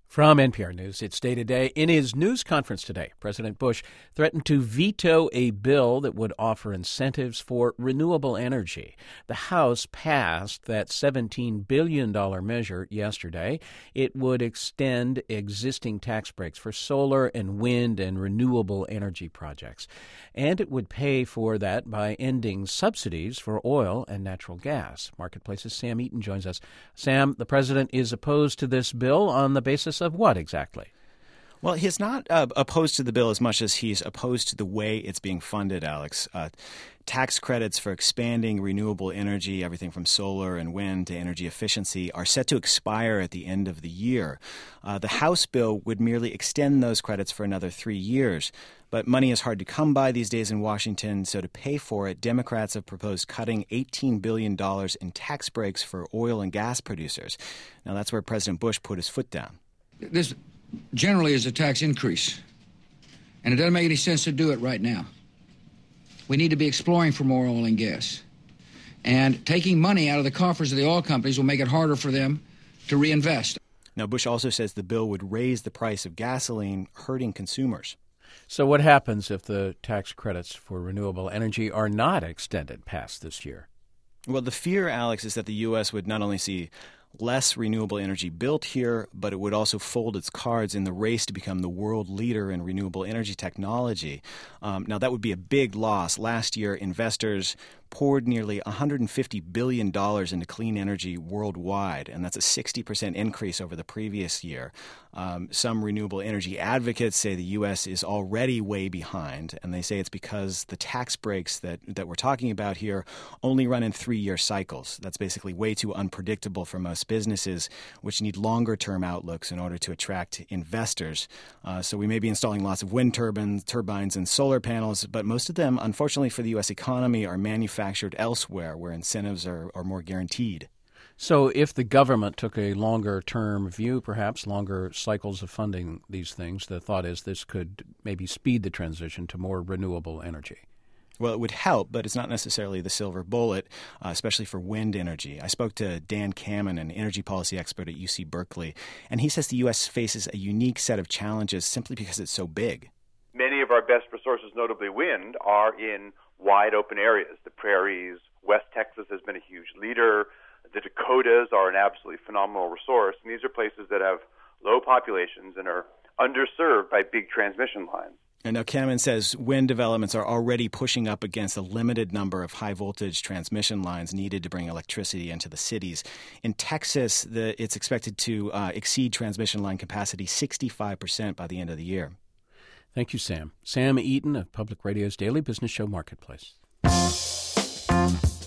From NPR News, it's Day to Day. In his news conference today, President Bush threatened to veto a bill that would offer incentives for renewable energy. The House passed that $17 billion measure yesterday. It would extend existing tax breaks for solar and wind and renewable energy projects. And it would pay for that by ending subsidies for oil and natural gas. Marketplace's Sam Eaton joins us. Sam, the president is opposed to this bill on the basis of what exactly? Well, he's not opposed to the bill as much as he's opposed to the way it's being funded, Alex. Tax credits for expanding renewable energy, everything from solar and wind to energy efficiency, are set to expire at the end of the year. The House bill would merely extend those credits for another 3 years. But money is hard to come by these days in Washington, so to pay for it, Democrats have proposed cutting $18 billion in tax breaks for oil and gas producers. Now, that's where President Bush put his foot down. This generally is a tax increase, and it doesn't make any sense to do it right now. We need to be exploring for more oil and gas. And taking money out of the coffers of the oil companies will make it harder for them to reinvest. Now, Bush also says the bill would raise the price of gasoline, hurting consumers. So what happens if the tax credits for renewable energy are not extended past this year? Well, the fear, Alex, is that the U.S. would not only see less renewable energy built here, but it would also fold its cards in the race to become the world leader in renewable energy technology. Now, that would be a big loss. Last year, investors poured nearly $150 billion into clean energy worldwide, and that's a 60% increase over the previous year. Some renewable energy advocates say the U.S. is already way behind, and they say it's because the tax breaks that we're talking about here only run in 3-year cycles. That's basically way too unpredictable for most businesses, which need longer-term outlooks in order to attract investors. So we may be installing lots of wind turbines and solar panels, but most of them, unfortunately for the U.S. economy, are manufactured elsewhere where incentives are more guaranteed. So if the government took a longer-term view, perhaps longer cycles of funding these things, the thought is this could maybe speed the transition to more renewable energy. Well, it would help, but it's not necessarily the silver bullet, especially for wind energy. I spoke to Dan Kammen, an energy policy expert at UC Berkeley, and he says the U.S. faces a unique set of challenges simply because it's so big. Many of our best resources, notably wind, are in wide open areas. The prairies, West Texas has been a huge leader. The Dakotas are an absolutely phenomenal resource. And these are places that have low populations and are underserved by big transmission lines. And now Kammen says wind developments are already pushing up against a limited number of high-voltage transmission lines needed to bring electricity into the cities. In Texas, it's expected to exceed transmission line capacity 65% by the end of the year. Thank you, Sam. Sam Eaton of Public Radio's daily business show Marketplace.